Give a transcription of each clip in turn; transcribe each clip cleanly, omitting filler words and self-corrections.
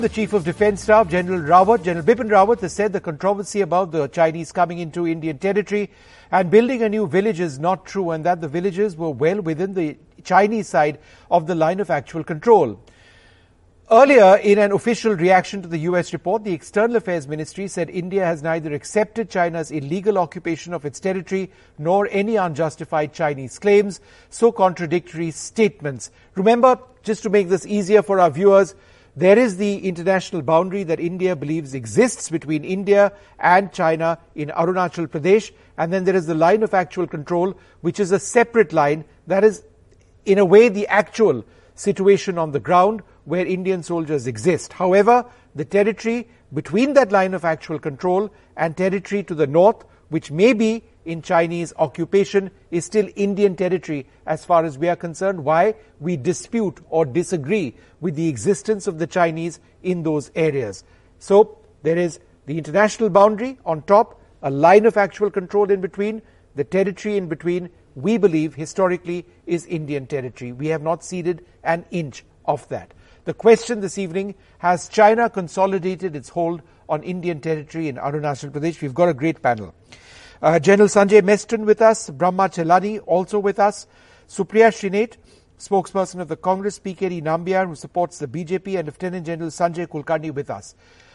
The Chief of Defence Staff, General Bipin Rawat, has said the controversy about the Chinese coming into Indian territory and building a new village is not true, and that the villages were well within the Chinese side of the line of actual control. Earlier, in an official reaction to the US report, the External Affairs Ministry said India has neither accepted China's illegal occupation of its territory nor any unjustified Chinese claims, so contradictory statements. Remember, just to make this easier for our viewers, there is the international boundary that India believes exists between India and China in Arunachal Pradesh, and then there is the line of actual control, which is a separate line that is, in a way, the actual situation on the ground where Indian soldiers exist. However, the territory between that line of actual control and territory to the north, which may be in Chinese occupation, is still Indian territory as far as we are concerned. Why? We dispute or disagree with the existence of the Chinese in those areas. So there is the international boundary on top, a line of actual control in between, the territory in between, we believe historically is Indian territory. We have not ceded an inch of that. The question this evening, has China consolidated its hold on Indian territory in Arunachal Pradesh? We've got a great panel. General Sanjay Meston with us, Brahma Chelani also with us, Supriya Shrinate, spokesperson of the Congress, PKD Nambiar, who supports the BJP, and Lieutenant General Sanjay Kulkarni with us.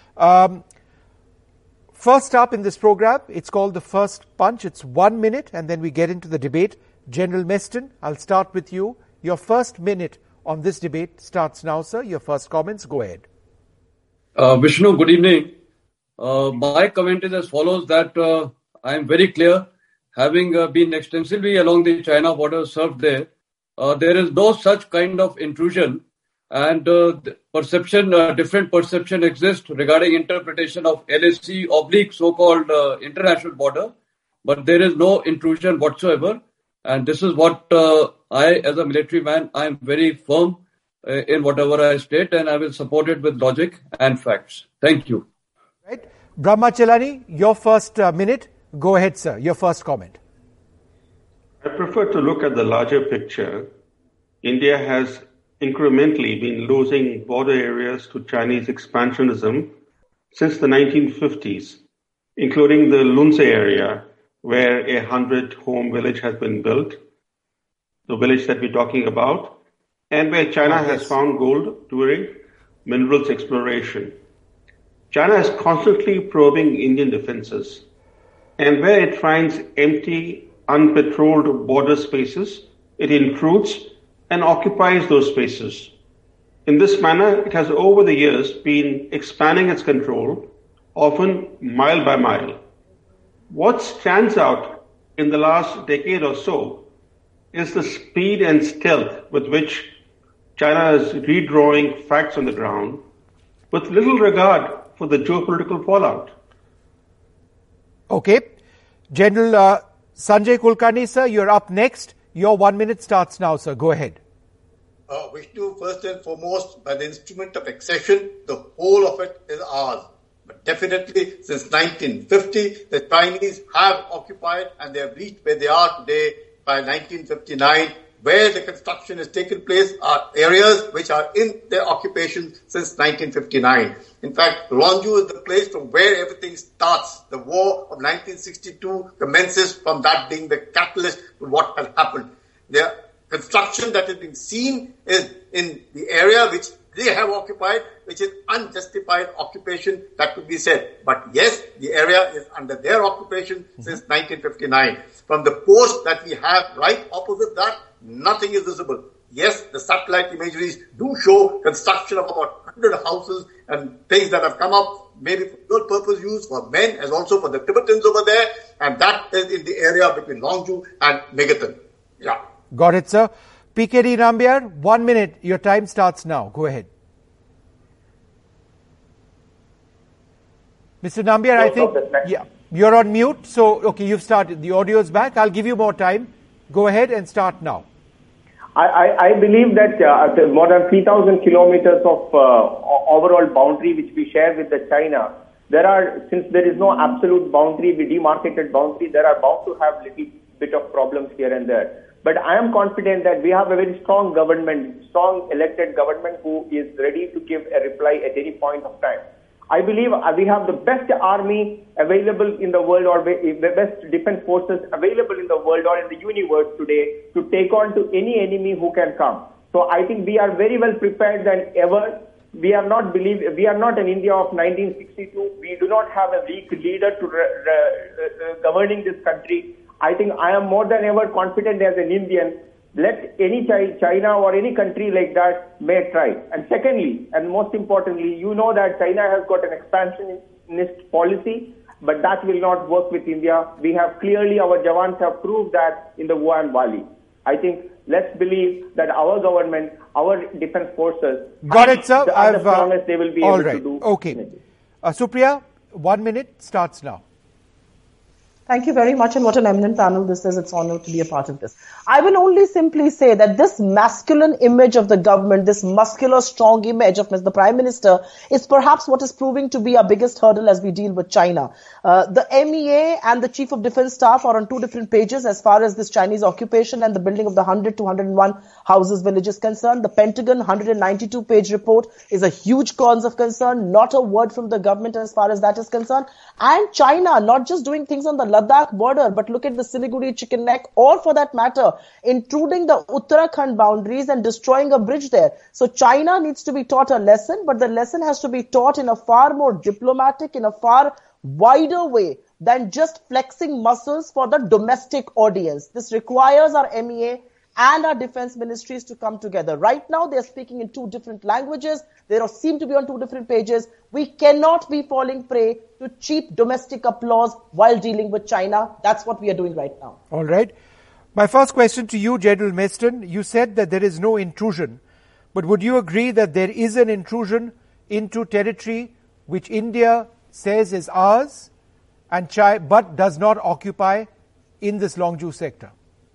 First up in this program, it's called the First Punch. It's 1 minute and then we get into the debate. General Meston, I'll start with you. Your first minute on this debate starts now, sir. Your first comments, go ahead. Vishnu, good evening. My comment is as follows, that I am very clear, having been extensively along the China border, served there, there is no such kind of intrusion, and different perception exists regarding interpretation of LAC / so-called international border, but there is no intrusion whatsoever, and this is what I, as a military man, I am very firm in whatever I state, and I will support it with logic and facts. Thank you. Right. Brahma Chelani, your first minute. Go ahead, sir. Your first comment. I prefer to look at the larger picture. India has incrementally been losing border areas to Chinese expansionism since the 1950s, including the Lunse area, where a 100-home village has been built, the village that we're talking about, and where China has found gold during minerals exploration. China is constantly probing Indian defenses, and where it finds empty, unpatrolled border spaces, it intrudes and occupies those spaces. In this manner, it has over the years been expanding its control, often mile by mile. What stands out in the last decade or so is the speed and stealth with which China is redrawing facts on the ground, with little regard for the geopolitical fallout. Okay. General Sanjay Kulkarni, sir, you're up next. Your 1 minute starts now, sir. Go ahead. Vishnu, first and foremost, by the instrument of accession, the whole of it is ours. But definitely, since 1950, the Chinese have occupied and they have reached where they are today by 1959. Where the construction has taken place are areas which are in their occupation since 1959. In fact, Longju is the place from where everything starts. The war of 1962 commences from that being the catalyst to what has happened. The construction that has been seen is in the area which they have occupied, which is unjustified occupation, that could be said. But yes, the area is under their occupation since 1959. From the post that we have right opposite that, nothing is visible. Yes, the satellite imageries do show construction of about 100 houses and things that have come up, maybe for good purpose use for men as also for the Tibetans over there, and that is in the area between Longju and Megaton. Yeah. Got it, sir. PKD Nambiar, 1 minute. Your time starts now. Go ahead. Mr. Nambiar, I think you're on mute. So, okay, you've started. The audio is back. I'll give you more time. Go ahead and start now. I believe that more than 3,000 kilometers of overall boundary which we share with the China, since there is no absolute boundary, demarcated boundary, there are bound to have little bit of problems here and there. But I am confident that we have a very strong government, strong elected government who is ready to give a reply at any point of time. I believe we have the best army available in the world, or the best defense forces available in the world or in the universe today to take on to any enemy who can come. So I think we are very well prepared than ever. We are not an India of 1962. We do not have a weak leader to governing this country. I think I am more than ever confident as an Indian. Let any China or any country like that may try. And secondly, and most importantly, you know that China has got an expansionist policy, but that will not work with India. We have clearly, our Jawans have proved that in the Wuhan Valley. I think let's believe that our government, our defense forces, got it, sir. I've promised they will be able to do. Okay. Supriya, 1 minute starts now. Thank you very much, and what an eminent panel this is. It's an honor to be a part of this. I will only simply say that this masculine image of the government, this muscular, strong image of the Prime Minister is perhaps what is proving to be our biggest hurdle as we deal with China. The MEA and the Chief of Defense Staff are on two different pages as far as this Chinese occupation and the building of the 100 to 101 houses village is concerned. The Pentagon 192-page report is a huge cause of concern, not a word from the government as far as that is concerned. And China, not just doing things on the Ladakh border, but look at the Siliguri chicken neck, or for that matter, intruding the Uttarakhand boundaries and destroying a bridge there. So China needs to be taught a lesson, but the lesson has to be taught in a far more diplomatic, in a far wider way than just flexing muscles for the domestic audience. This requires our MEA and our defense ministries to come together. Right now, they're speaking in two different languages. They seem to be on two different pages. We cannot be falling prey to cheap domestic applause while dealing with China. That's what we are doing right now. All right. My first question to you, General Mayston, you said that there is no intrusion. But would you agree that there is an intrusion into territory which India says is ours, and but does not occupy in this Longju sector?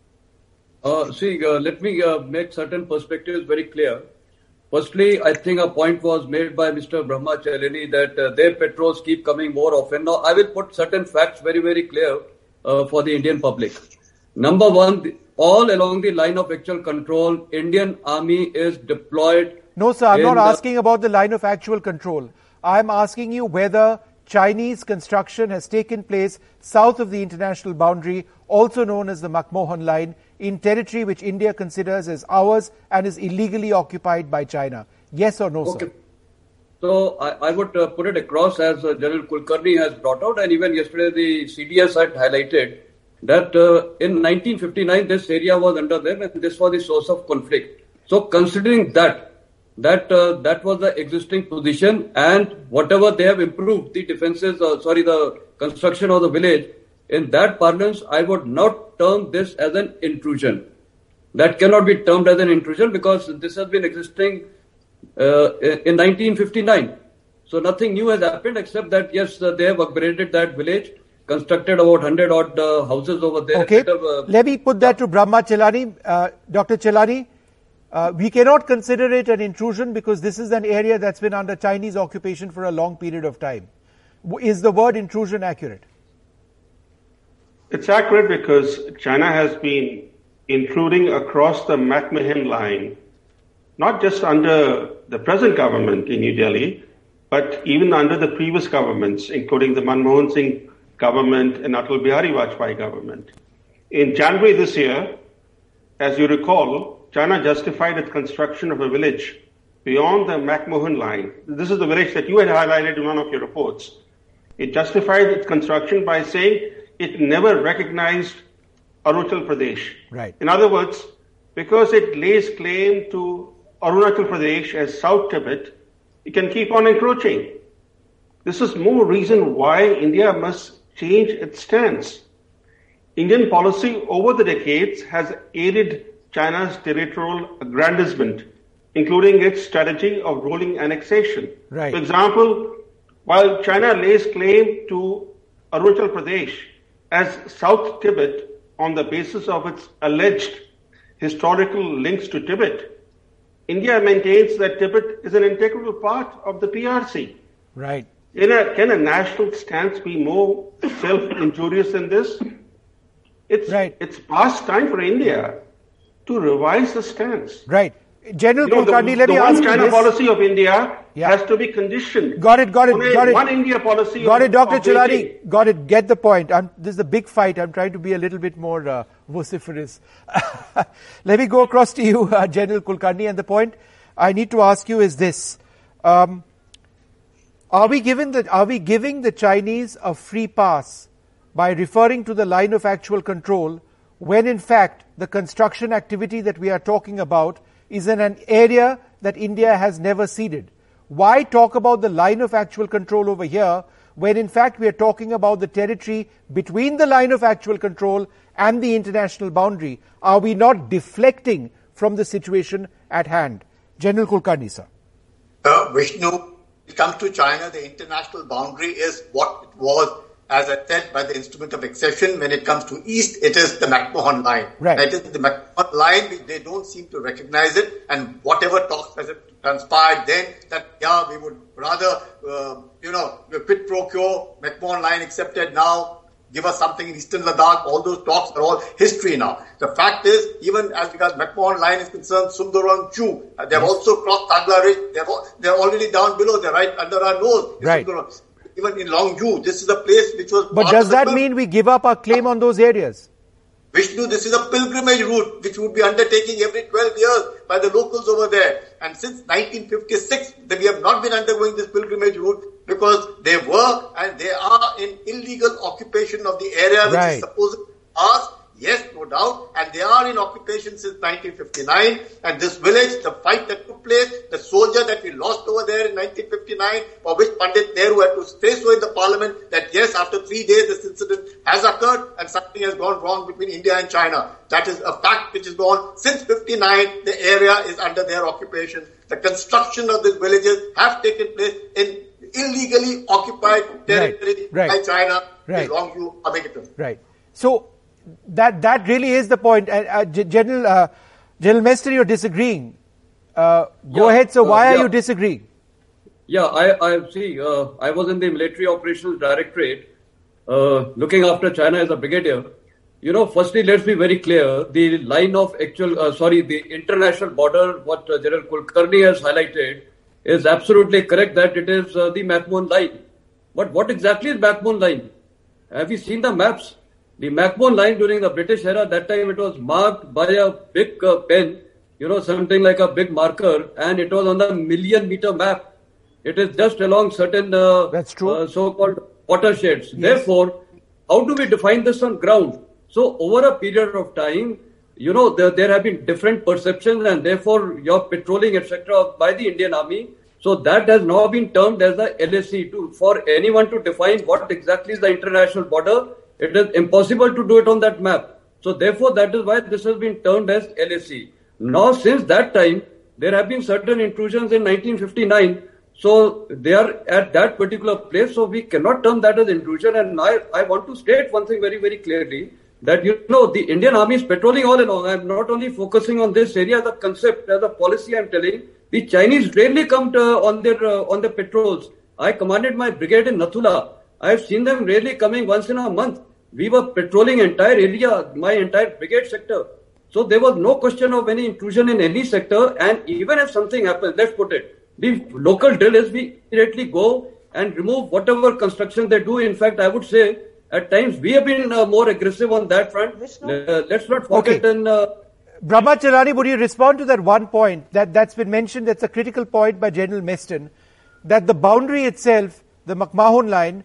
Let me make certain perspectives very clear. Firstly, I think a point was made by Mr. Brahmachalini that their patrols keep coming more often. Now, I will put certain facts very, very clear for the Indian public. Number one, all along the line of actual control, Indian Army is deployed. No, sir, I'm not asking about the line of actual control. I'm asking you whether Chinese construction has taken place south of the international boundary, also known as the McMahon Line, in territory which India considers as ours and is illegally occupied by China. Yes or no, okay, sir? So I would put it across as General Kulkarni has brought out, and even yesterday the CDS had highlighted that in 1959 this area was under them and this was the source of conflict. So considering that was the existing position, and whatever they have improved, the defenses, the construction of the village, in that parlance, I would not term this as an intrusion. That cannot be termed as an intrusion because this has been existing in 1959. So nothing new has happened except that, yes, they have upgraded that village, constructed about 100 odd houses over there. Okay, let me put that to Brahma Chelani. Dr. Chelani, we cannot consider it an intrusion because this is an area that's been under Chinese occupation for a long period of time. Is the word intrusion accurate? It's accurate because China has been intruding across the McMahon Line, not just under the present government in New Delhi, but even under the previous governments, including the Manmohan Singh government and Atal Bihari Vajpayee government. In January this year, as you recall, China justified its construction of a village beyond the McMahon Line. This is the village that you had highlighted in one of your reports. It justified its construction by saying it never recognized Arunachal Pradesh. Right. In other words, because it lays claim to Arunachal Pradesh as South Tibet, it can keep on encroaching. This is more reason why India must change its stance. Indian policy over the decades has aided China's territorial aggrandizement, including its strategy of rolling annexation. Right. For example, while China lays claim to Arunachal Pradesh as South Tibet on the basis of its alleged historical links to Tibet, India maintains that Tibet is an integral part of the PRC. Right. Can a national stance be more self-injurious than this? It's past time for India to revise the stance. Right. General Kulkarni, let me ask you this. The China policy of India has to be conditioned. Got it. One India policy. Got it, Dr. Chilani. Got it. Get the point. This is a big fight. I'm trying to be a little bit more vociferous. Let me go across to you, General Kulkarni. And the point I need to ask you is this. Are we giving the Chinese a free pass by referring to the line of actual control when in fact the construction activity that we are talking about is in an area that India has never ceded? Why talk about the line of actual control over here when in fact we are talking about the territory between the line of actual control and the international boundary? Are we not deflecting from the situation at hand? General Kulkarni, sir. Vishnu, when it comes to China, the international boundary is what it was, as I said, by the instrument of accession. When it comes to East, it is the McMahon line. Right. That is the McMahon line. They don't seem to recognize it. And whatever talks has transpired then, that, we would rather, quid pro quo, McMahon line accepted now, give us something in Eastern Ladakh. All those talks are all history now. The fact is, even as regards McMahon line is concerned, Sundarang Chu, they've also crossed Tagla Ridge. They're already down below. They're right under our nose. Right. Even in Longju, this is a place which was... But does that mean we give up our claim on those areas? Vishnu, this is a pilgrimage route which would be undertaking every 12 years by the locals over there. And since 1956, we have not been undergoing this pilgrimage route because they were and they are in illegal occupation of the area which is supposedly ours. Yes, no doubt. And they are in occupation since 1959. And this village, the fight that took place, the soldier that we lost over there in 1959, for which Pandit Nehru had to say so in the parliament that yes, after 3 days this incident has occurred and something has gone wrong between India and China. That is a fact which is gone. Since 59, the area is under their occupation. The construction of these villages have taken place in illegally occupied territory by China. Longju, Abhigatan. Right. So, that really is the point. General Mester, you're disagreeing. Go ahead. So why are you disagreeing? Yeah, I see. I was in the Military Operations Directorate, looking after China as a brigadier. Firstly, let's be very clear. The line of the international border, what General Kulkarni has highlighted, is absolutely correct that it is the McMahon line. But what exactly is McMahon line? Have you seen the maps? The McMahon line during the British era, that time it was marked by a big pen, something like a big marker, and it was on the million-meter map. It is just along certain That's true. So-called watersheds. Yes. Therefore, how do we define this on ground? So, over a period of time, there have been different perceptions, and therefore your patrolling, etc., by the Indian Army. So that has now been termed as the LAC. For anyone to define what exactly is the international border, it is impossible to do it on that map. So therefore, that is why this has been termed as LAC. Now, since that time, there have been certain intrusions in 1959. So they are at that particular place. So we cannot term that as intrusion. And I want to state one thing very, very clearly that, the Indian Army is patrolling all along. I'm not only focusing on this area as a concept, as a policy I'm telling. The Chinese rarely come on their patrols. I commanded my brigade in Nathula. I've seen them rarely coming once in a month. We were patrolling entire area, my entire brigade sector. So there was no question of any intrusion in any sector. And even if something happens, let's put it, the local drill is we immediately go and remove whatever construction they do. In fact, I would say at times we have been more aggressive on that front. Let's not forget. Brahma Chelani, would you respond to that one point that's been mentioned? That's a critical point by General Meston, that the boundary itself, the McMahon line,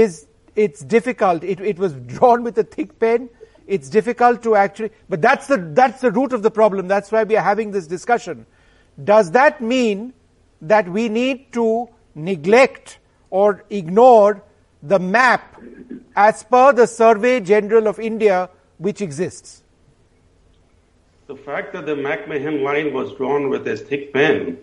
it's difficult. It was drawn with a thick pen. It's difficult to actually, but that's the root of the problem. That's why we are having this discussion. Does that mean that we need to neglect or ignore the map as per the Survey General of India which exists? The fact that the McMahon line was drawn with a thick pen,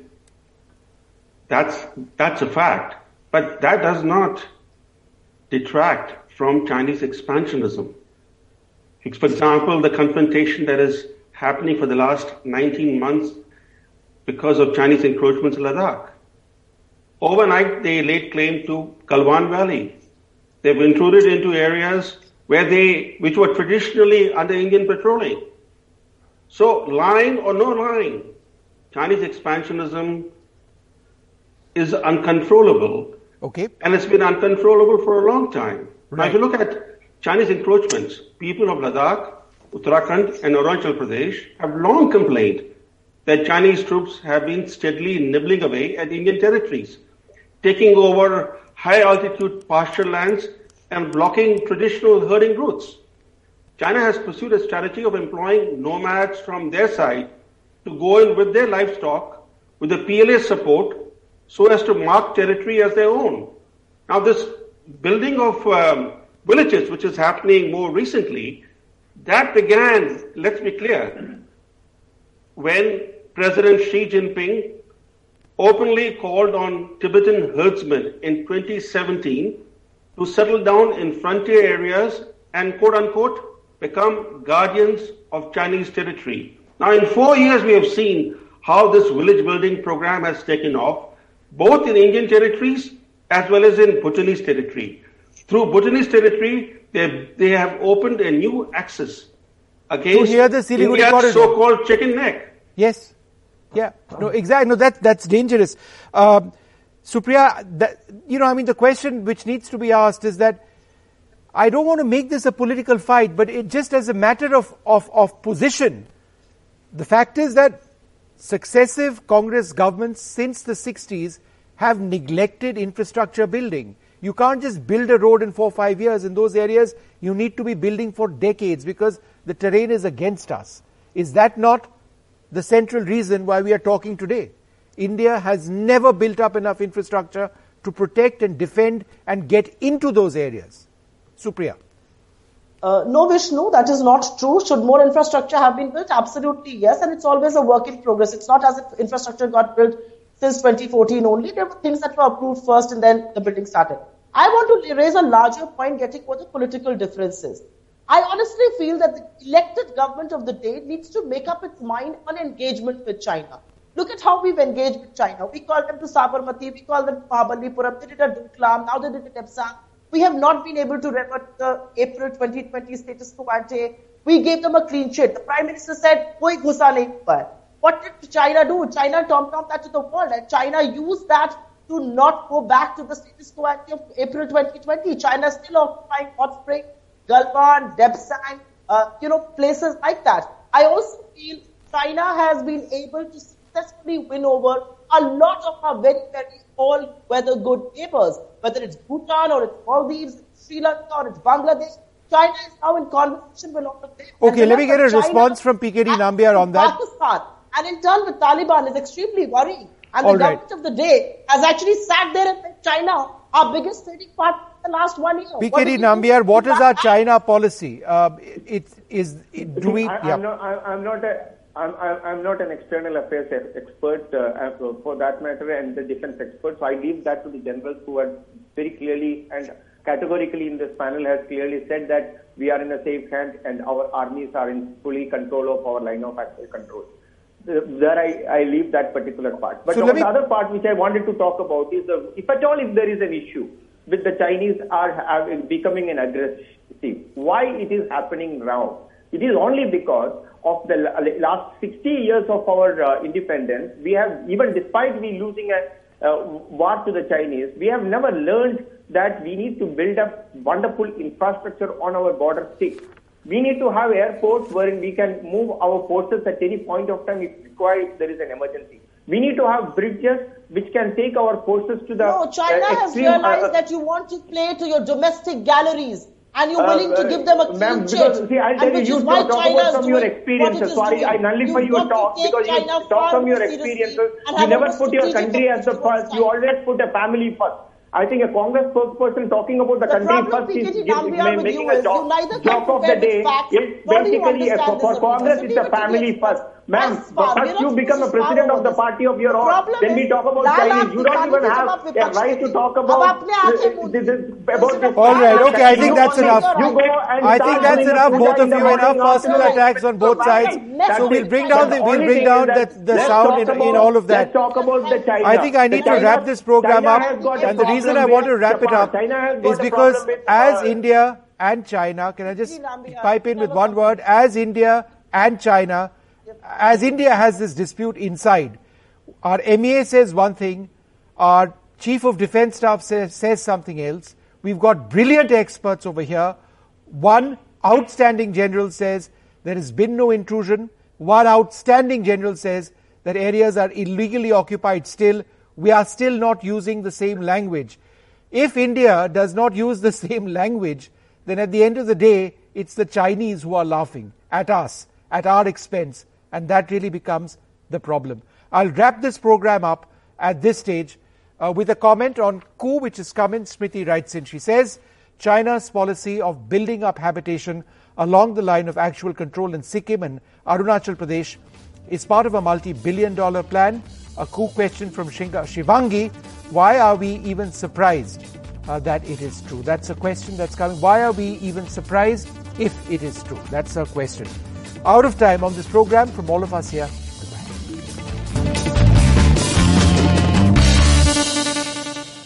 that's a fact. But that does not detract from Chinese expansionism. For example, the confrontation that is happening for the last 19 months because of Chinese encroachments in Ladakh. Overnight, they laid claim to Galwan Valley. They've intruded into areas which were traditionally under Indian patrolling. So, lying or no lying, Chinese expansionism is uncontrollable. Okay. And it's been uncontrollable for a long time. Right. Now, if you look at Chinese encroachments, people of Ladakh, Uttarakhand, and Arunachal Pradesh have long complained that Chinese troops have been steadily nibbling away at Indian territories, taking over high-altitude pasture lands and blocking traditional herding routes. China has pursued a strategy of employing nomads from their side to go in with their livestock with the PLA support so as to mark territory as their own. Now, this building of villages, which is happening more recently, that began, let's be clear, when President Xi Jinping openly called on Tibetan herdsmen in 2017 to settle down in frontier areas and, quote unquote, become guardians of Chinese territory. Now, in 4 years, we have seen how this village building program has taken off, both in Indian territories as well as in Bhutanese territory. Through Bhutanese territory, they have opened a new axis against India's so-called chicken neck. Yes. Yeah. No, exactly. No, that's dangerous. Supriya, the question which needs to be asked is that I don't want to make this a political fight, but it just as a matter of position. The fact is that successive Congress governments since the 60s have neglected infrastructure building. You can't just build a road in 4 or 5 years. In those areas, you need to be building for decades because the terrain is against us. Is that not the central reason why we are talking today? India has never built up enough infrastructure to protect and defend and get into those areas. Supriya. No, Vishnu, that is not true. Should more infrastructure have been built? Absolutely, yes. And it's always a work in progress. It's not as if infrastructure got built since 2014 only. There were things that were approved first and then the building started. I want to raise a larger point getting over the political differences. I honestly feel that the elected government of the day needs to make up its mind on engagement with China. Look at how we've engaged with China. We called them to Sabarmati, we called them to Mahabalipuram, they did a Duklam, now they did a Depsang. We have not been able to revert the April 2020 status quo ante. We gave them a clean sheet. The Prime Minister said, koi ghusa nahi hua hai. What did China do? China tom-tomed that to the world, and China used that to not go back to the status quo ante of April 2020. China is still occupying Hot Spring, Galwan, Depsang, places like that. I also feel China has been able to successfully win over a lot of our very, very all-weather good neighbors, whether it's Bhutan or it's Maldives, Sri Lanka or it's Bangladesh. China is now in conversation with all of them. Okay, let me get a response from PKD Nambiar on that. Pakistan, and in turn with Taliban is extremely worrying. And the government of the day has actually sat there and said China, our biggest trading partner in the last 1 year. PKD Nambiar, what is our China policy? I'm not an external affairs expert for that matter, and the defense expert. So I leave that to the generals who are very clearly and categorically in this panel has clearly said that we are in a safe hand and our armies are in fully control of our line of actual control. There I leave that particular part. But the other part which I wanted to talk about is if at all if there is an issue with the Chinese are becoming an aggressive, why it is happening now? It is only because of the last 60 years of our independence. We have, even despite we losing a war to the Chinese, we have never learned that we need to build up wonderful infrastructure on our border states. We need to have airports where we can move our forces at any point of time if required, if there is an emergency. We need to have bridges which can take our forces to the No, China has realized that you want to play to your domestic galleries and you're willing to give them a clean chit. See, I'll tell you talk about some of your experiences. So I nullify your talk because you talk from your experiences. You never put your country as the first. You always put a family first. I think a Congress spokesperson talking about the country first is making a joke of the day. It's basically, for Congress, it's a family first. Ma'am, first you become a president of the party of your own. Then we talk about Chinese. You don't even have a right to talk about this. All right, okay, I think that's enough. I think that's enough. Both of you enough personal attacks on both sides. So we'll bring down the sound in all of that. I think I need to wrap this program up, and the reason I want to wrap it up is because as India and China, can I just pipe in with one word? As India and China as India has this dispute inside, our MEA says one thing, our Chief of Defence Staff says something else. We've got brilliant experts over here. One outstanding general says there has been no intrusion. One outstanding general says that areas are illegally occupied still. We are still not using the same language. If India does not use the same language, then at the end of the day, it's the Chinese who are laughing at us, at our expense, and that really becomes the problem. I'll wrap this program up at this stage with a comment on coup which has come in. Smriti writes in, she says, China's policy of building up habitation along the line of actual control in Sikkim and Arunachal Pradesh is part of a multi-billion-dollar plan. A coup question from Shivangi, why are we even surprised that it is true? That's a question that's coming. Why are we even surprised if it is true? That's a question. Out of time on this program from all of us here.